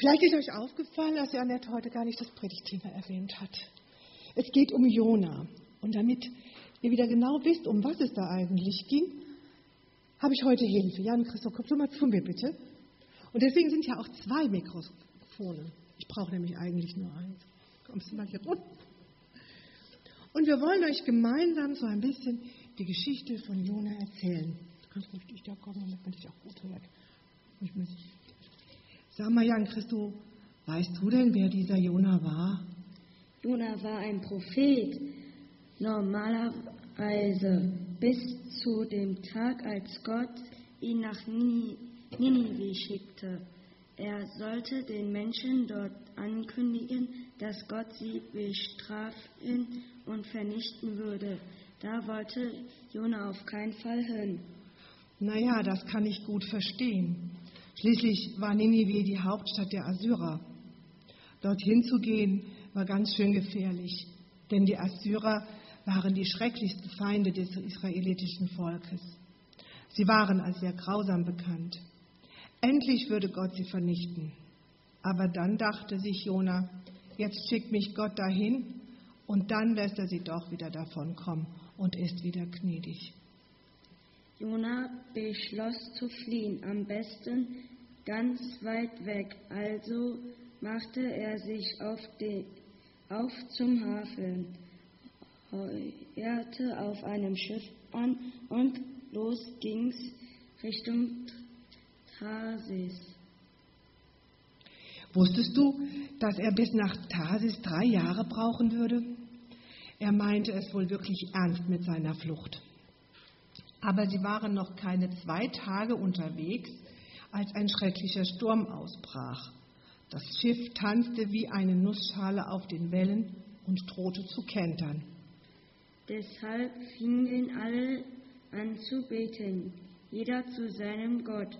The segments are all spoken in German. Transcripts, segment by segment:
Vielleicht ist euch aufgefallen, dass Janette heute gar nicht das Predigtthema erwähnt hat. Es geht um Jona. Und damit ihr wieder genau wisst, um was es da eigentlich ging, habe ich heute Hilfe. Jan, Christoph, komm mal zu mir bitte. Und deswegen sind ja auch 2 Mikrofone. Ich brauche nämlich eigentlich nur eins. Kommst du mal hier runter? Und wir wollen euch gemeinsam so ein bisschen die Geschichte von Jona erzählen. Du kannst ruhig da kommen, damit man dich auch gut hört. Sag mal, Jan Christo, weißt du denn, wer dieser Jona war? Jona war ein Prophet, normalerweise bis zu dem Tag, als Gott ihn nach Ninive schickte. Er sollte den Menschen dort ankündigen, dass Gott sie bestrafen und vernichten würde. Da wollte Jona auf keinen Fall hin. Naja, das kann ich gut verstehen. Schließlich war Ninive die Hauptstadt der Assyrer. Dorthin zu gehen war ganz schön gefährlich, denn die Assyrer waren die schrecklichsten Feinde des israelitischen Volkes. Sie waren als sehr grausam bekannt. Endlich würde Gott sie vernichten. Aber dann dachte sich Jona, jetzt schickt mich Gott dahin und dann lässt er sie doch wieder davon kommen und ist wieder gnädig. Jona beschloss zu fliehen, am besten ganz weit weg. Also machte er sich auf zum Hafen, heuerte auf einem Schiff an und los ging's Richtung Tarsis. Wusstest du, dass er bis nach Tarsis 3 Jahre brauchen würde? Er meinte es wohl wirklich ernst mit seiner Flucht. Aber sie waren noch keine 2 Tage unterwegs, als ein schrecklicher Sturm ausbrach. Das Schiff tanzte wie eine Nussschale auf den Wellen und drohte zu kentern. Deshalb fingen alle an zu beten, jeder zu seinem Gott,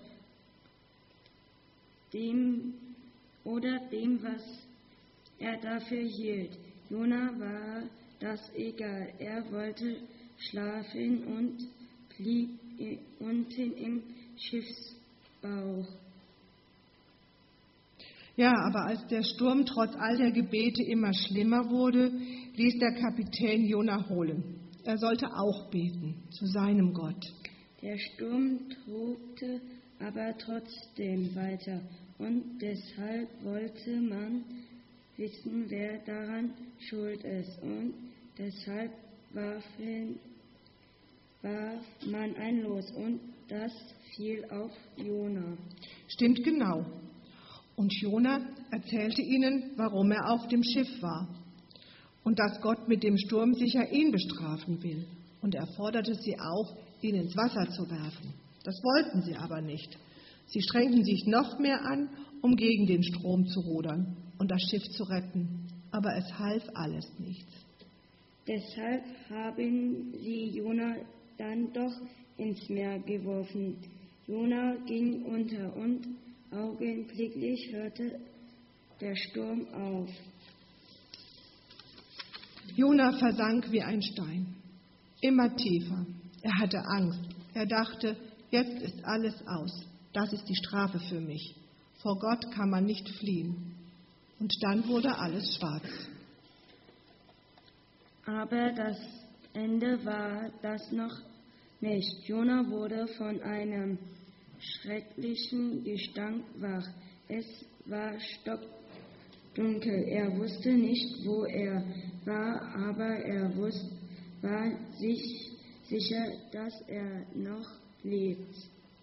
dem, was er dafür hielt. Jona war das egal. Er wollte schlafen und blieb unten im Schiffsbauch. Ja, aber als der Sturm trotz all der Gebete immer schlimmer wurde, ließ der Kapitän Jona holen. Er sollte auch beten zu seinem Gott. Der Sturm tobte aber trotzdem weiter und deshalb wollte man wissen, wer daran schuld ist, und deshalb warf man ein Los und das fiel auf Jona. Stimmt genau. Und Jona erzählte ihnen, warum er auf dem Schiff war und dass Gott mit dem Sturm sicher ihn bestrafen will. Und er forderte sie auf, ihn ins Wasser zu werfen. Das wollten sie aber nicht. Sie strengten sich noch mehr an, um gegen den Strom zu rudern und das Schiff zu retten. Aber es half alles nichts. Deshalb haben sie Jona dann doch ins Meer geworfen. Jona ging unter und augenblicklich hörte der Sturm auf. Jona versank wie ein Stein, immer tiefer. Er hatte Angst. Er dachte, jetzt ist alles aus. Das ist die Strafe für mich. Vor Gott kann man nicht fliehen. Und dann wurde alles schwarz. Aber das Ende war das noch nicht. Jona wurde von einem schrecklichen Gestank wach. Es war stockdunkel. Er wusste nicht, wo er war, aber er war sich sicher, dass er noch lebt.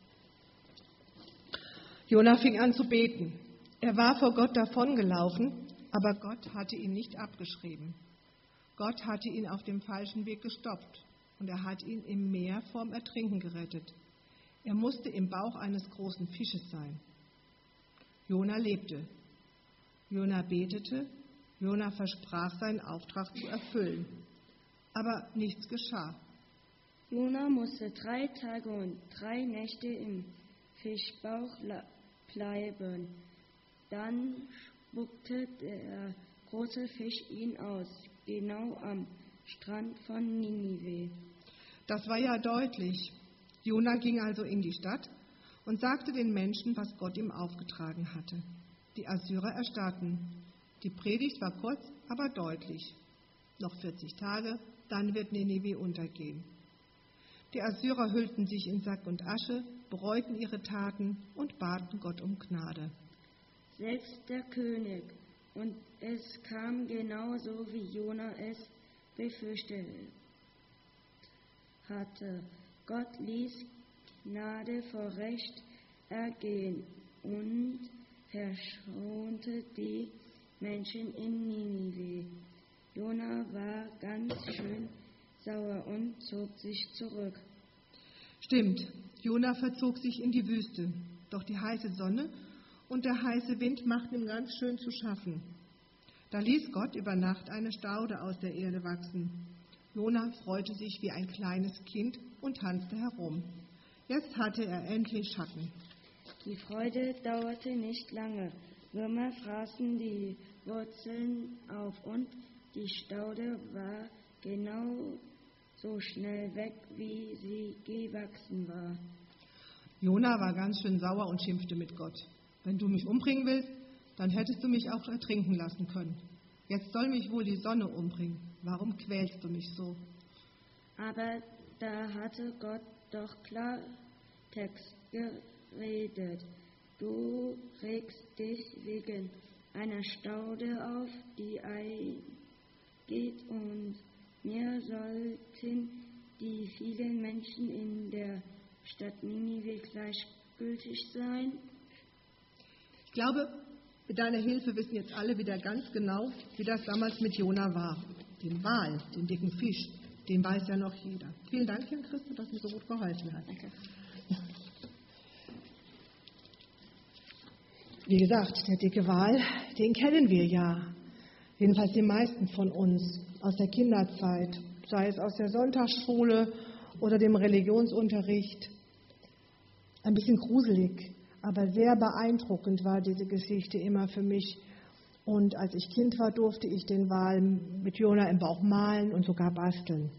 Jona fing an zu beten. Er war vor Gott davongelaufen, aber Gott hatte ihn nicht abgeschrieben. Gott hatte ihn auf dem falschen Weg gestoppt und er hat ihn im Meer vorm Ertrinken gerettet. Er musste im Bauch eines großen Fisches sein. Jona lebte. Jona betete. Jona versprach, seinen Auftrag zu erfüllen. Aber nichts geschah. Jona musste 3 Tage und 3 Nächte im Fischbauch bleiben. Dann spuckte der große Fisch ihn aus, genau am Strand von Ninive. Das war ja deutlich. Jona ging also in die Stadt und sagte den Menschen, was Gott ihm aufgetragen hatte. Die Assyrer erstarrten. Die Predigt war kurz, aber deutlich. Noch 40 Tage, dann wird Ninive untergehen. Die Assyrer hüllten sich in Sack und Asche, bereuten ihre Taten und baten Gott um Gnade. Selbst der König, und es kam genauso, wie Jona es befürchtet hatte. Gott ließ Gnade vor Recht ergehen und verschonte die Menschen in Ninive. Jona war ganz schön sauer und zog sich zurück. Stimmt, Jona verzog sich in die Wüste, doch die heiße Sonne und der heiße Wind machten ihm ganz schön zu schaffen. Da ließ Gott über Nacht eine Staude aus der Erde wachsen. Jona freute sich wie ein kleines Kind und tanzte herum. Jetzt hatte er endlich Schatten. Die Freude dauerte nicht lange. Würmer fraßen die Wurzeln auf und die Staude war genau so schnell weg, wie sie gewachsen war. Jona war ganz schön sauer und schimpfte mit Gott. Wenn du mich umbringen willst, dann hättest du mich auch ertrinken lassen können. Jetzt soll mich wohl die Sonne umbringen. Warum quälst du mich so? Aber da hatte Gott doch Klartext geredet. Du regst dich wegen einer Staude auf, die eingeht, und mir sollten die vielen Menschen in der Stadt Ninive gleichgültig sein. Ich glaube, mit deiner Hilfe wissen jetzt alle wieder ganz genau, wie das damals mit Jona war. Den Wal, den dicken Fisch, den weiß ja noch jeder. Vielen Dank, Jan Christo, dass du mir so gut geholfen hast. Danke. Wie gesagt, der dicke Wal, den kennen wir ja. Jedenfalls die meisten von uns aus der Kinderzeit, sei es aus der Sonntagsschule oder dem Religionsunterricht. Ein bisschen gruselig, aber sehr beeindruckend war diese Geschichte immer für mich. Und als ich Kind war, durfte ich den Wal mit Jona im Bauch malen und sogar basteln.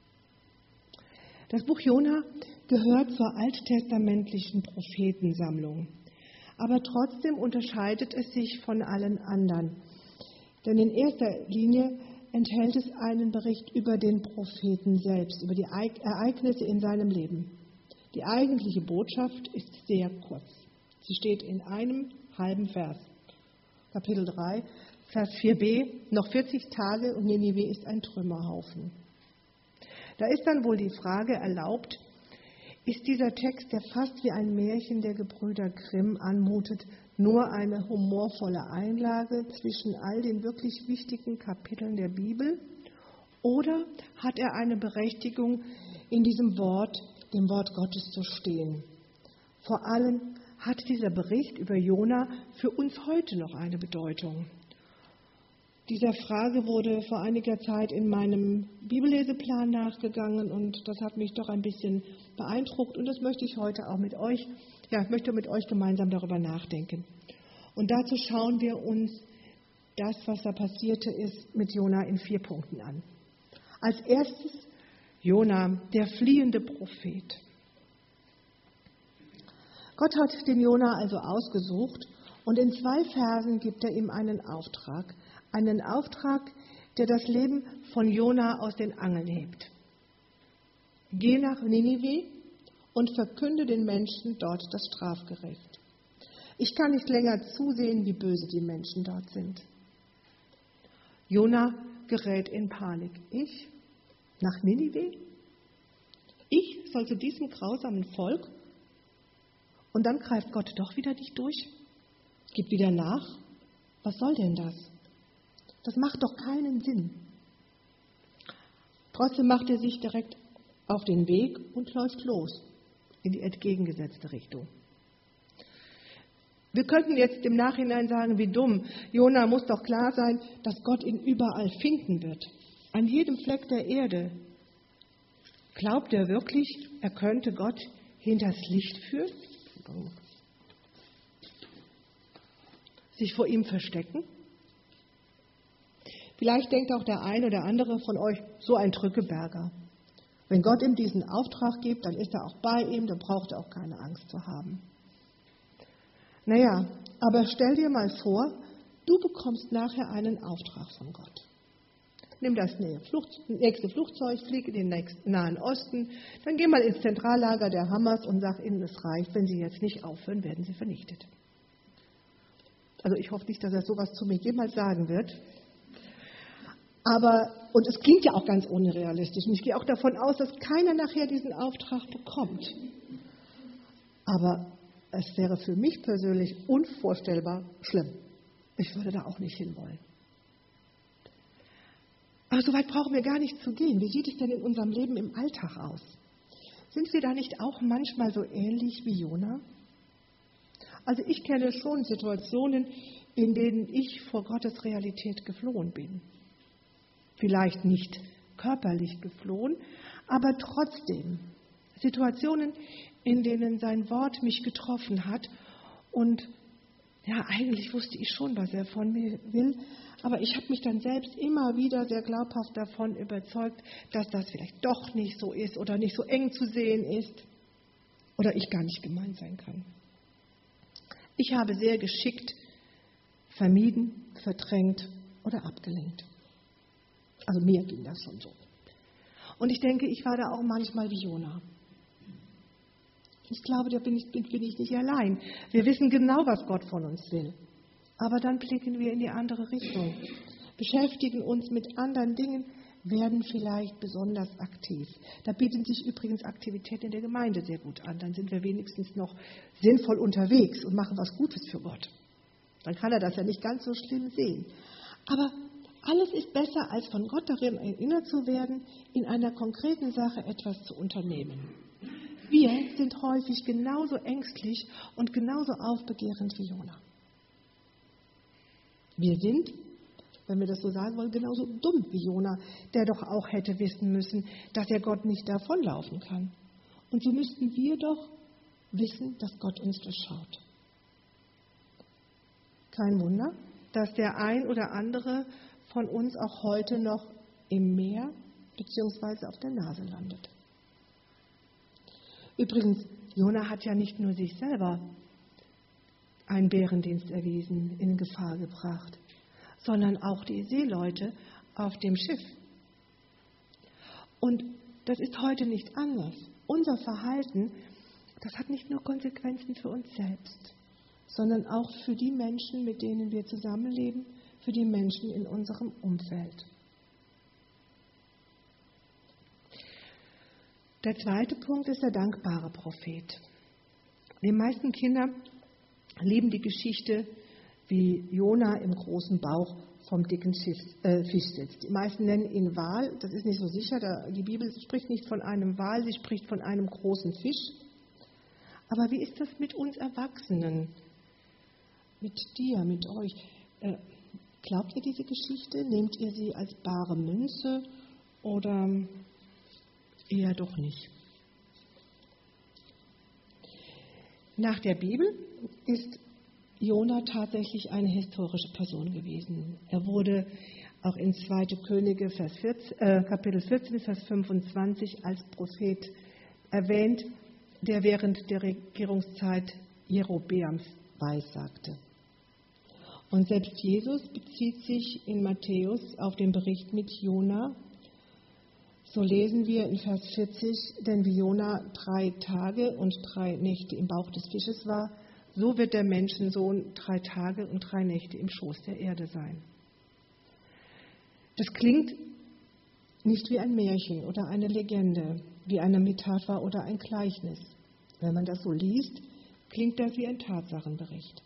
Das Buch Jona gehört zur alttestamentlichen Prophetensammlung. Aber trotzdem unterscheidet es sich von allen anderen. Denn in erster Linie enthält es einen Bericht über den Propheten selbst, über die Ereignisse in seinem Leben. Die eigentliche Botschaft ist sehr kurz. Sie steht in einem halben Vers. Kapitel 3, Vers 4b, noch 40 Tage und Ninive ist ein Trümmerhaufen. Da ist dann wohl die Frage erlaubt, ist dieser Text, der fast wie ein Märchen der Gebrüder Grimm anmutet, nur eine humorvolle Einlage zwischen all den wirklich wichtigen Kapiteln der Bibel? Oder hat er eine Berechtigung, in diesem Wort, dem Wort Gottes zu stehen? Vor allem hat dieser Bericht über Jona für uns heute noch eine Bedeutung. Dieser Frage wurde vor einiger Zeit in meinem Bibelleseplan nachgegangen und das hat mich doch ein bisschen beeindruckt und das möchte ich heute auch mit euch, ich möchte mit euch gemeinsam darüber nachdenken. Und dazu schauen wir uns das, was da passierte ist, mit Jona in 4 Punkten an. Als erstes Jona, der fliehende Prophet. Gott hat den Jona also ausgesucht und in 2 Versen gibt er ihm einen Auftrag, der das Leben von Jona aus den Angeln hebt. Geh nach Ninive und verkünde den Menschen dort das Strafgericht. Ich kann nicht länger zusehen, wie böse die Menschen dort sind. Jona gerät in Panik. Ich? Nach Ninive? Ich soll zu diesem grausamen Volk? Und dann greift Gott doch wieder nicht durch? Gibt wieder nach? Was soll denn das? Das macht doch keinen Sinn. Trotzdem macht er sich direkt auf den Weg und läuft los in die entgegengesetzte Richtung. Wir könnten jetzt im Nachhinein sagen, wie dumm. Jona muss doch klar sein, dass Gott ihn überall finden wird. An jedem Fleck der Erde. Glaubt er wirklich, er könnte Gott hinters Licht führen? Sich vor ihm verstecken? Vielleicht denkt auch der eine oder andere von euch, so ein Drückeberger. Wenn Gott ihm diesen Auftrag gibt, dann ist er auch bei ihm, dann braucht er auch keine Angst zu haben. Naja, Aber stell dir mal vor, du bekommst nachher einen Auftrag von Gott. Nimm das nächste Flugzeug, flieg in den Nahen Osten, dann geh mal ins Zentrallager der Hamas und sag ihnen, es reicht, wenn sie jetzt nicht aufhören, werden sie vernichtet. Also ich hoffe nicht, dass er sowas zu mir jemals sagen wird. Und es klingt ja auch ganz unrealistisch. Und ich gehe auch davon aus, dass keiner nachher diesen Auftrag bekommt. Aber es wäre für mich persönlich unvorstellbar schlimm. Ich würde da auch nicht hinwollen. Aber so weit brauchen wir gar nicht zu gehen. Wie sieht es denn in unserem Leben im Alltag aus? Sind wir da nicht auch manchmal so ähnlich wie Jona? Also ich kenne schon Situationen, in denen ich vor Gottes Realität geflohen bin. Vielleicht nicht körperlich geflohen, aber trotzdem Situationen, in denen sein Wort mich getroffen hat. Und ja, eigentlich wusste ich schon, was er von mir will, aber ich habe mich dann selbst immer wieder sehr glaubhaft davon überzeugt, dass das vielleicht doch nicht so ist oder nicht so eng zu sehen ist oder ich gar nicht gemeint sein kann. Ich habe sehr geschickt vermieden, verdrängt oder abgelenkt. Also mir ging das schon so. Und ich denke, ich war da auch manchmal wie Jona. Ich glaube, da bin ich nicht allein. Wir wissen genau, was Gott von uns will. Aber dann blicken wir in die andere Richtung, beschäftigen uns mit anderen Dingen, werden vielleicht besonders aktiv. Da bieten sich übrigens Aktivitäten in der Gemeinde sehr gut an. Dann sind wir wenigstens noch sinnvoll unterwegs und machen was Gutes für Gott. Dann kann er das ja nicht ganz so schlimm sehen. Aber alles ist besser, als von Gott darin erinnert zu werden, in einer konkreten Sache etwas zu unternehmen. Wir sind häufig genauso ängstlich und genauso aufbegehrend wie Jona. Wir sind, wenn wir das so sagen wollen, genauso dumm wie Jona, der doch auch hätte wissen müssen, dass er Gott nicht davonlaufen kann. Und so müssten wir doch wissen, dass Gott uns durchschaut. Kein Wunder, dass der ein oder andere von uns auch heute noch im Meer bzw. auf der Nase landet. Übrigens, Jona hat ja nicht nur sich selber einen Bärendienst erwiesen, in Gefahr gebracht, sondern auch die Seeleute auf dem Schiff. Und das ist heute nicht anders. Unser Verhalten, das hat nicht nur Konsequenzen für uns selbst, sondern auch für die Menschen, mit denen wir zusammenleben, für die Menschen in unserem Umfeld. Der zweite Punkt ist der dankbare Prophet. Die meisten Kinder lieben die Geschichte, wie Jona im großen Bauch vom dicken Fisch sitzt. Die meisten nennen ihn Wal, das ist nicht so sicher, die Bibel spricht nicht von einem Wal, sie spricht von einem großen Fisch. Aber wie ist das mit uns Erwachsenen? Mit dir, mit euch? Glaubt ihr diese Geschichte? Nehmt ihr sie als bare Münze oder eher doch nicht? Nach der Bibel ist Jona tatsächlich eine historische Person gewesen. Er wurde auch in 2. Könige Kapitel 14, Vers 25 als Prophet erwähnt, der während der Regierungszeit Jerobeams weissagte. Und selbst Jesus bezieht sich in Matthäus auf den Bericht mit Jona. So lesen wir in Vers 40, denn wie Jona 3 Tage und 3 Nächte im Bauch des Fisches war, so wird der Menschensohn 3 Tage und 3 Nächte im Schoß der Erde sein. Das klingt nicht wie ein Märchen oder eine Legende, wie eine Metapher oder ein Gleichnis. Wenn man das so liest, klingt das wie ein Tatsachenbericht.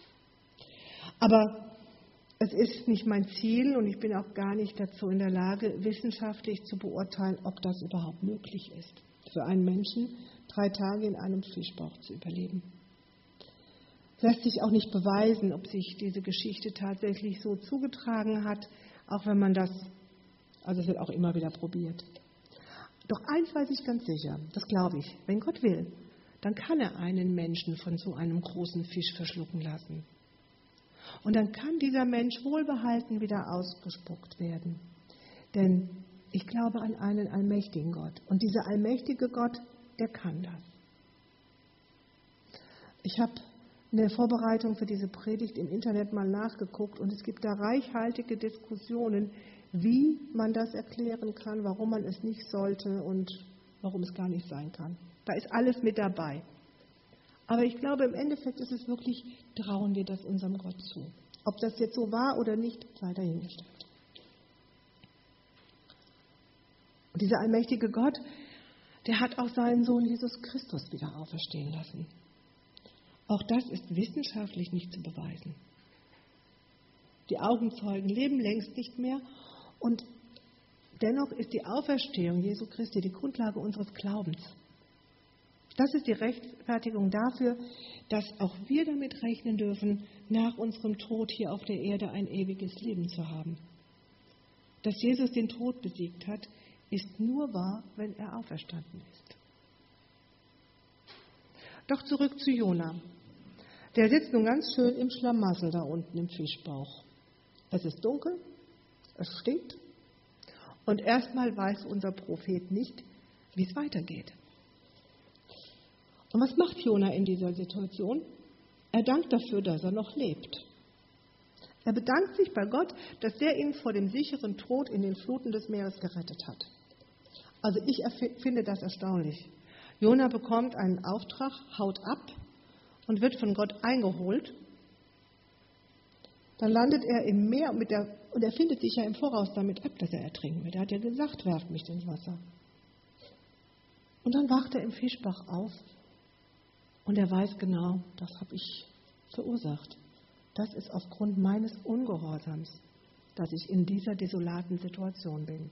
Aber es ist nicht mein Ziel und ich bin auch gar nicht dazu in der Lage, wissenschaftlich zu beurteilen, ob das überhaupt möglich ist, für einen Menschen 3 Tage in einem Fischbauch zu überleben. Es lässt sich auch nicht beweisen, ob sich diese Geschichte tatsächlich so zugetragen hat, auch wenn man das, also es wird auch immer wieder probiert. Doch eins weiß ich ganz sicher, das glaube ich, wenn Gott will, dann kann er einen Menschen von so einem großen Fisch verschlucken lassen. Und dann kann dieser Mensch wohlbehalten wieder ausgespuckt werden. Denn ich glaube an einen allmächtigen Gott. Und dieser allmächtige Gott, der kann das. Ich habe in der Vorbereitung für diese Predigt im Internet mal nachgeguckt und es gibt da reichhaltige Diskussionen, wie man das erklären kann, warum man es nicht sollte und warum es gar nicht sein kann. Da ist alles mit dabei. Aber ich glaube, im Endeffekt ist es wirklich, trauen wir das unserem Gott zu. Ob das jetzt so war oder nicht, sei dahingestellt. Und dieser allmächtige Gott, der hat auch seinen Sohn Jesus Christus wieder auferstehen lassen. Auch das ist wissenschaftlich nicht zu beweisen. Die Augenzeugen leben längst nicht mehr und dennoch ist die Auferstehung Jesu Christi die Grundlage unseres Glaubens. Das ist die Rechtfertigung dafür, dass auch wir damit rechnen dürfen, nach unserem Tod hier auf der Erde ein ewiges Leben zu haben. Dass Jesus den Tod besiegt hat, ist nur wahr, wenn er auferstanden ist. Doch zurück zu Jona. Der sitzt nun ganz schön im Schlamassel da unten im Fischbauch. Es ist dunkel, es stinkt und erstmal weiß unser Prophet nicht, wie es weitergeht. Und was macht Jona in dieser Situation? Er dankt dafür, dass er noch lebt. Er bedankt sich bei Gott, dass er ihn vor dem sicheren Tod in den Fluten des Meeres gerettet hat. Also ich finde das erstaunlich. Jona bekommt einen Auftrag, haut ab und wird von Gott eingeholt. Dann landet er im Meer und er findet sich ja im Voraus damit ab, dass er ertrinken wird. Er hat ja gesagt, werft mich ins Wasser. Und dann wacht er im Fischbach auf und er weiß genau, das habe ich verursacht. Das ist aufgrund meines Ungehorsams, dass ich in dieser desolaten Situation bin.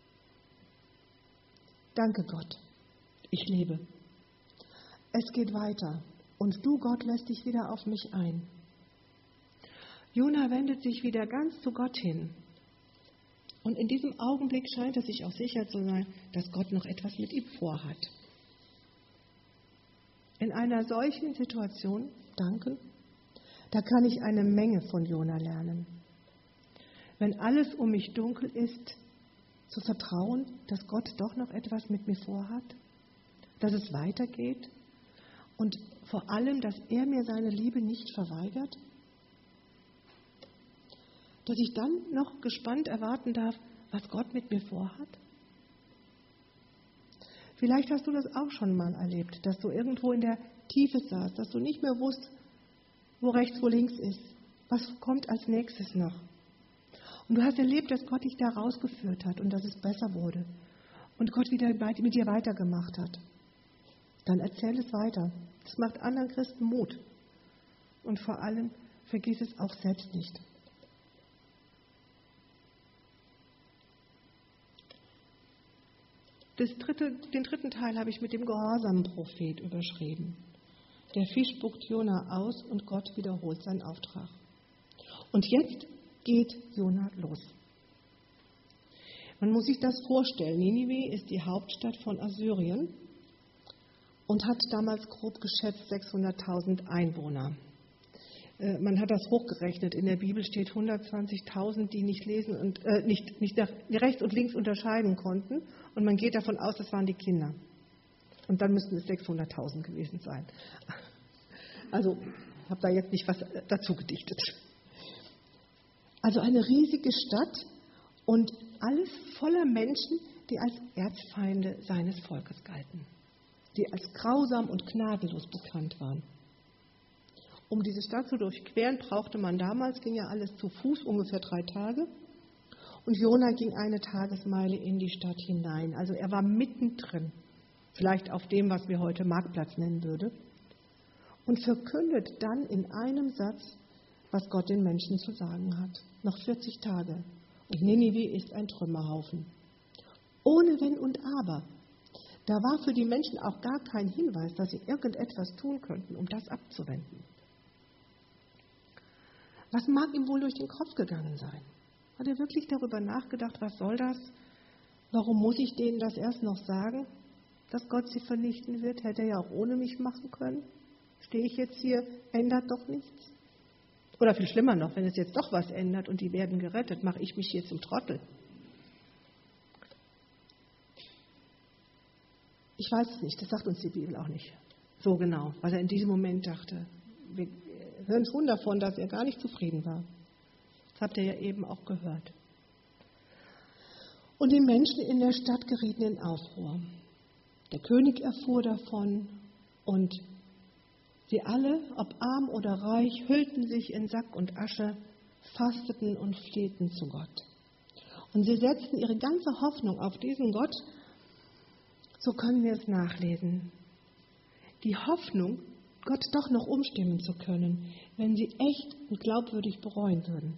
Danke Gott, ich lebe. Es geht weiter und du, Gott, lässt dich wieder auf mich ein. Jona wendet sich wieder ganz zu Gott hin. Und in diesem Augenblick scheint er sich auch sicher zu sein, dass Gott noch etwas mit ihm vorhat. In einer solchen Situation, danke, da kann ich eine Menge von Jona lernen. Wenn alles um mich dunkel ist, zu vertrauen, dass Gott doch noch etwas mit mir vorhat, dass es weitergeht und vor allem, dass er mir seine Liebe nicht verweigert, dass ich dann noch gespannt erwarten darf, was Gott mit mir vorhat. Vielleicht hast du das auch schon mal erlebt, dass du irgendwo in der Tiefe saßt, dass du nicht mehr wusst, wo rechts, wo links ist. Was kommt als nächstes noch? Und du hast erlebt, dass Gott dich da rausgeführt hat und dass es besser wurde. Und Gott wieder mit dir weitergemacht hat. Dann erzähl es weiter. Das macht anderen Christen Mut. Und vor allem, vergiss es auch selbst nicht. Den dritten Teil habe ich mit dem gehorsamen Prophet überschrieben. Der Fisch spuckt Jona aus und Gott wiederholt seinen Auftrag. Und jetzt geht Jona los. Man muss sich das vorstellen. Ninive ist die Hauptstadt von Assyrien und hat damals grob geschätzt 600.000 Einwohner. Man hat das hochgerechnet. In der Bibel steht 120.000, die nicht lesen und nicht nach rechts und links unterscheiden konnten. Und man geht davon aus, das waren die Kinder. Und dann müssten es 600.000 gewesen sein. Also, ich habe da jetzt nicht was dazu gedichtet. Also eine riesige Stadt und alles voller Menschen, die als Erzfeinde seines Volkes galten. Die als grausam und gnadenlos bekannt waren. Um diese Stadt zu durchqueren, brauchte man damals, ging ja alles zu Fuß, ungefähr 3 Tage. Und Jona ging eine Tagesmeile in die Stadt hinein. Also er war mittendrin, vielleicht auf dem, was wir heute Marktplatz nennen würde. Und verkündet dann in einem Satz, was Gott den Menschen zu sagen hat. Noch 40 Tage. Und Ninive ist ein Trümmerhaufen. Ohne Wenn und Aber. Da war für die Menschen auch gar kein Hinweis, dass sie irgendetwas tun könnten, um das abzuwenden. Was mag ihm wohl durch den Kopf gegangen sein? Hat er wirklich darüber nachgedacht, was soll das? Warum muss ich denen das erst noch sagen, dass Gott sie vernichten wird? Hätte er ja auch ohne mich machen können. Stehe ich jetzt hier, ändert doch nichts. Oder viel schlimmer noch, wenn es jetzt doch was ändert und die werden gerettet, mache ich mich hier zum Trottel. Ich weiß es nicht, das sagt uns die Bibel auch nicht so genau, was er in diesem Moment dachte. wir hören schon davon, dass er gar nicht zufrieden war. Das habt ihr ja eben auch gehört. Und die Menschen in der Stadt gerieten in Aufruhr. Der König erfuhr davon und sie alle, ob arm oder reich, hüllten sich in Sack und Asche, fasteten und flehten zu Gott. Und sie setzten ihre ganze Hoffnung auf diesen Gott. So können wir es nachlesen. Die Hoffnung, Gott doch noch umstimmen zu können, wenn sie echt und glaubwürdig bereuen würden.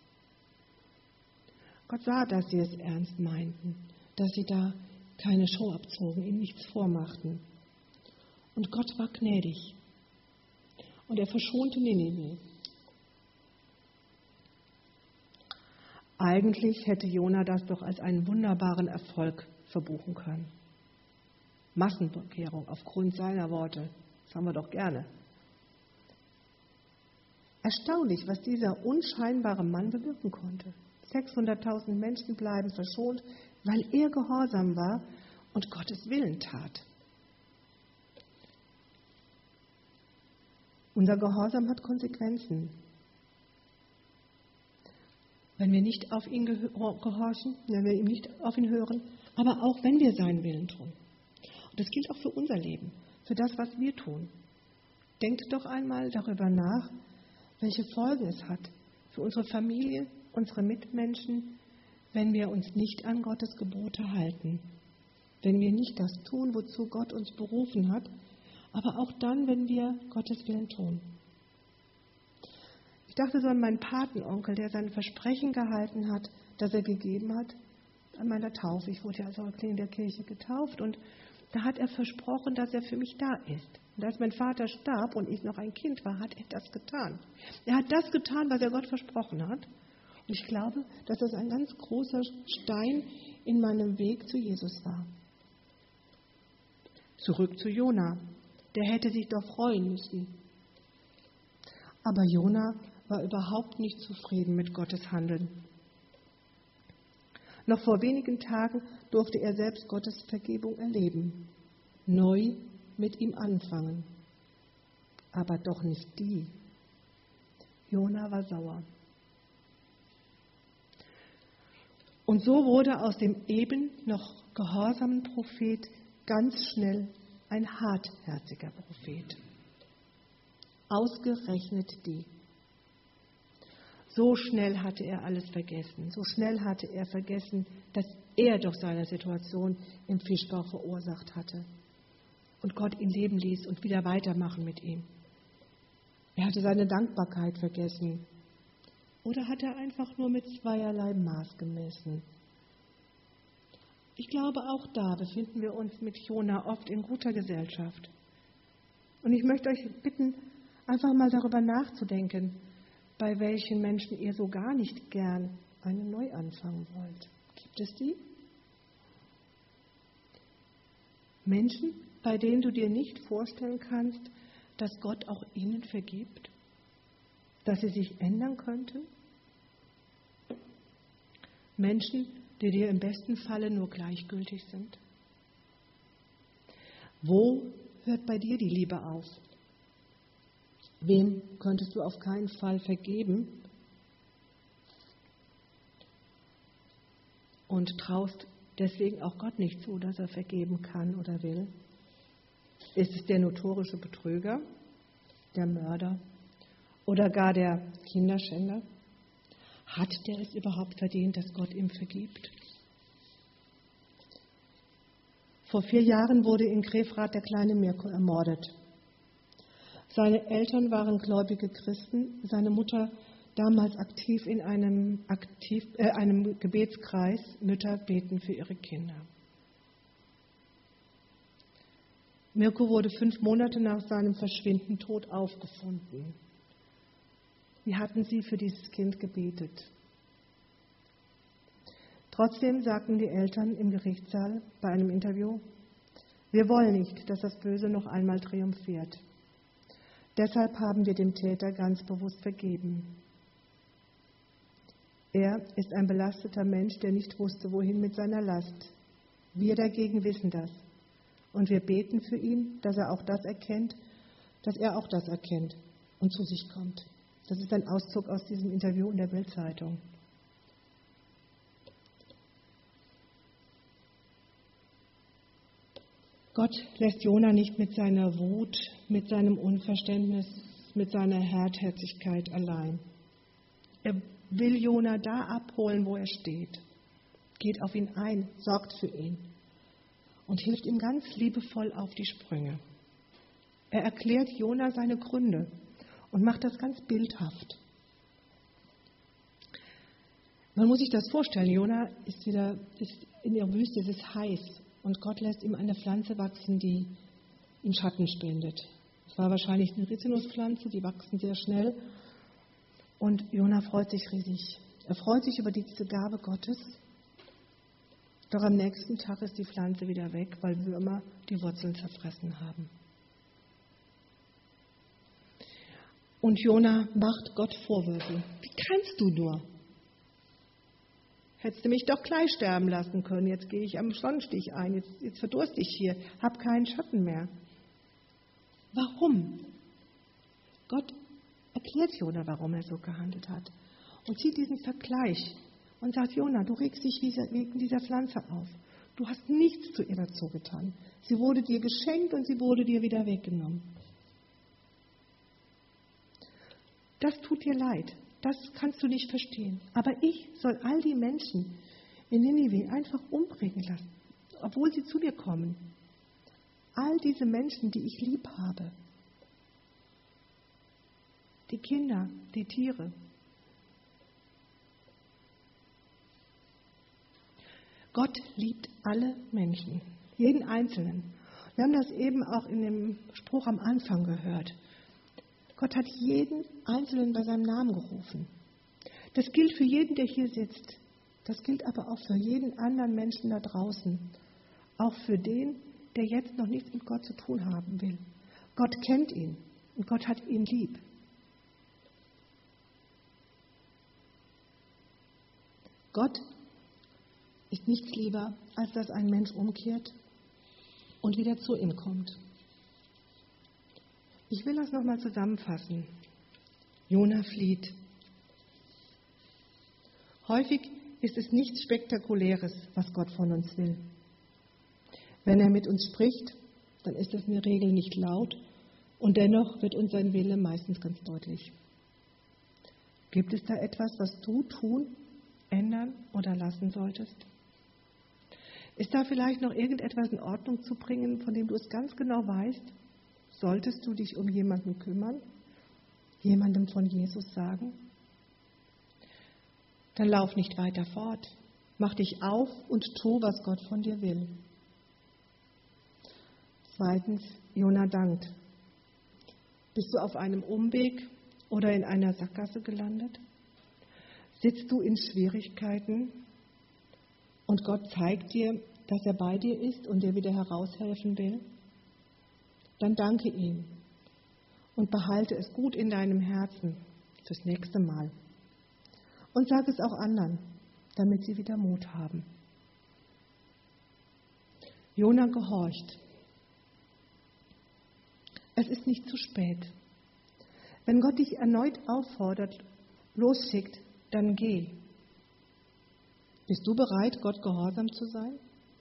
Gott sah, dass sie es ernst meinten, dass sie da keine Show abzogen, ihm nichts vormachten. Und Gott war gnädig. Und er verschonte Ninive. Eigentlich hätte Jona das doch als einen wunderbaren Erfolg verbuchen können. Massenbekehrung aufgrund seiner Worte. Das haben wir doch gerne. Erstaunlich, was dieser unscheinbare Mann bewirken konnte. 600.000 Menschen bleiben verschont, weil er gehorsam war und Gottes Willen tat. Unser Gehorsam hat Konsequenzen. Wenn wir nicht auf ihn gehorchen, wenn wir ihm nicht auf ihn hören, aber auch wenn wir seinen Willen tun. Und das gilt auch für unser Leben, für das, was wir tun. Denkt doch einmal darüber nach, welche Folgen es hat für unsere Familie, unsere Mitmenschen, wenn wir uns nicht an Gottes Gebote halten. Wenn wir nicht das tun, wozu Gott uns berufen hat, aber auch dann, wenn wir Gottes Willen tun. Ich dachte so an meinen Patenonkel, der sein Versprechen gehalten hat, das er gegeben hat an meiner Taufe. Ich wurde ja also in der Kirche getauft und da hat er versprochen, dass er für mich da ist. Und als mein Vater starb und ich noch ein Kind war, hat er das getan. Er hat das getan, was er Gott versprochen hat. Und ich glaube, dass das ein ganz großer Stein in meinem Weg zu Jesus war. Zurück zu Jona. Der hätte sich doch freuen müssen. Aber Jona war überhaupt nicht zufrieden mit Gottes Handeln. Noch vor wenigen Tagen durfte er selbst Gottes Vergebung erleben, neu mit ihm anfangen. Aber doch nicht die. Jona war sauer. Und so wurde aus dem eben noch gehorsamen Prophet ganz schnell ein hartherziger Prophet. Ausgerechnet die. So schnell hatte er alles vergessen. So schnell hatte er vergessen, dass er doch seine Situation im Fischbauch verursacht hatte. Und Gott ihn leben ließ und wieder weitermachen mit ihm. Er hatte seine Dankbarkeit vergessen. Oder hat er einfach nur mit zweierlei Maß gemessen? Ich glaube, auch da befinden wir uns mit Jona oft in guter Gesellschaft. Und ich möchte euch bitten, einfach mal darüber nachzudenken, bei welchen Menschen ihr so gar nicht gern einen Neuanfang wollt. Gibt es die? Menschen, bei denen du dir nicht vorstellen kannst, dass Gott auch ihnen vergibt? Dass sie sich ändern könnten? Menschen, die dir im besten Falle nur gleichgültig sind? Wo hört bei dir die Liebe auf? Wem könntest du auf keinen Fall vergeben und traust deswegen auch Gott nicht zu, dass er vergeben kann oder will? Ist es der notorische Betrüger, der Mörder oder gar der Kinderschänder? Hat der es überhaupt verdient, dass Gott ihm vergibt? Vor 4 Jahren wurde in Grefrath der kleine Mirko ermordet. Seine Eltern waren gläubige Christen, seine Mutter damals aktiv in einem Gebetskreis. Mütter beten für ihre Kinder. Mirko wurde 5 Monate nach seinem Verschwinden tot aufgefunden. Wie hatten sie für dieses Kind gebetet? Trotzdem sagten die Eltern im Gerichtssaal bei einem Interview: Wir wollen nicht, dass das Böse noch einmal triumphiert. Deshalb haben wir dem Täter ganz bewusst vergeben. Er ist ein belasteter Mensch, der nicht wusste, wohin mit seiner Last. Wir dagegen wissen das. Und wir beten für ihn, dass er auch das erkennt, und zu sich kommt. Das ist ein Auszug aus diesem Interview in der Bild-Zeitung. Gott lässt Jona nicht mit seiner Wut, mit seinem Unverständnis, mit seiner Hartherzigkeit allein. Er will Jona da abholen, wo er steht, geht auf ihn ein, sorgt für ihn und hilft ihm ganz liebevoll auf die Sprünge. Er erklärt Jona seine Gründe und macht das ganz bildhaft. Man muss sich das vorstellen, Jona ist in der Wüste, es ist heiß und Gott lässt ihm eine Pflanze wachsen, die ihm Schatten spendet. Es war wahrscheinlich eine Rizinuspflanze, die wachsen sehr schnell und Jona freut sich riesig. Er freut sich über diese Gabe Gottes, doch am nächsten Tag ist die Pflanze wieder weg, weil Würmer die Wurzeln zerfressen haben. Und Jona macht Gott Vorwürfe. Wie kannst du nur? Hättest du mich doch gleich sterben lassen können. Jetzt gehe ich am Sonnenstich ein. Jetzt verdurste ich hier. Hab keinen Schatten mehr. Warum? Gott erklärt Jona, warum er so gehandelt hat. Und zieht diesen Vergleich und sagt, Jona, du regst dich wegen dieser Pflanze auf. Du hast nichts zu ihr dazu getan. Sie wurde dir geschenkt und sie wurde dir wieder weggenommen. Das tut dir leid. Das kannst du nicht verstehen. Aber ich soll all die Menschen in Ninive einfach umbringen lassen, obwohl sie zu mir kommen. All diese Menschen, die ich lieb habe. Die Kinder, die Tiere. Gott liebt alle Menschen, jeden Einzelnen. Wir haben das eben auch in dem Spruch am Anfang gehört. Gott hat jeden Einzelnen bei seinem Namen gerufen. Das gilt für jeden, der hier sitzt. Das gilt aber auch für jeden anderen Menschen da draußen. Auch für den, der jetzt noch nichts mit Gott zu tun haben will. Gott kennt ihn und Gott hat ihn lieb. Gott ist nichts lieber, als dass ein Mensch umkehrt und wieder zu ihm kommt. Ich will das nochmal zusammenfassen. Jona flieht. Häufig ist es nichts Spektakuläres, was Gott von uns will. Wenn er mit uns spricht, dann ist es in der Regel nicht laut und dennoch wird uns sein Wille meistens ganz deutlich. Gibt es da etwas, was du tun, ändern oder lassen solltest? Ist da vielleicht noch irgendetwas in Ordnung zu bringen, von dem du es ganz genau weißt? Solltest du dich um jemanden kümmern? Jemandem von Jesus sagen? Dann lauf nicht weiter fort. Mach dich auf und tu, was Gott von dir will. Zweitens, Jona dankt. Bist du auf einem Umweg oder in einer Sackgasse gelandet? Sitzt du in Schwierigkeiten und Gott zeigt dir, dass er bei dir ist und dir wieder heraushelfen will? Dann danke ihm und behalte es gut in deinem Herzen fürs nächste Mal. Und sag es auch anderen, damit sie wieder Mut haben. Jona gehorcht. Es ist nicht zu spät. Wenn Gott dich erneut auffordert, losschickt, dann geh. Bist du bereit, Gott gehorsam zu sein?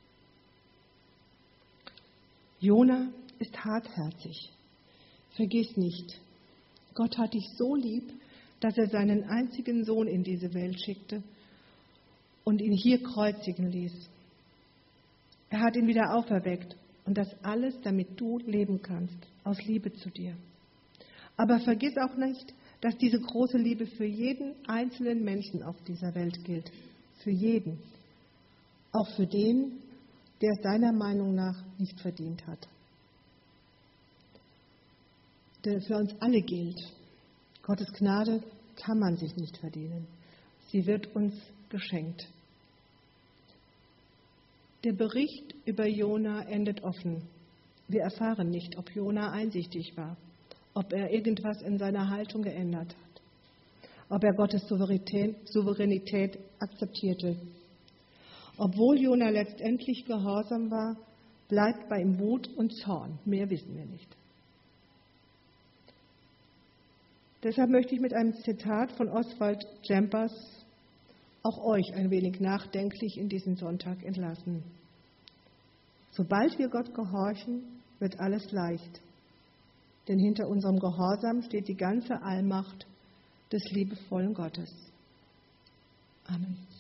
Jona ist hartherzig. Vergiss nicht, Gott hat dich so lieb, dass er seinen einzigen Sohn in diese Welt schickte und ihn hier kreuzigen ließ. Er hat ihn wieder auferweckt und das alles, damit du leben kannst, aus Liebe zu dir. Aber vergiss auch nicht, dass diese große Liebe für jeden einzelnen Menschen auf dieser Welt gilt. Für jeden. Auch für den, der es deiner Meinung nach nicht verdient hat. Denn für uns alle gilt, Gottes Gnade kann man sich nicht verdienen. Sie wird uns geschenkt. Der Bericht über Jona endet offen. Wir erfahren nicht, ob Jona einsichtig war, ob er irgendwas in seiner Haltung geändert hat, ob er Gottes Souveränität akzeptierte. Obwohl Jona letztendlich gehorsam war, bleibt bei ihm Wut und Zorn. Mehr wissen wir nicht. Deshalb möchte ich mit einem Zitat von Oswald Jempers auch euch ein wenig nachdenklich in diesen Sonntag entlassen. Sobald wir Gott gehorchen, wird alles leicht. Denn hinter unserem Gehorsam steht die ganze Allmacht des liebevollen Gottes. Amen.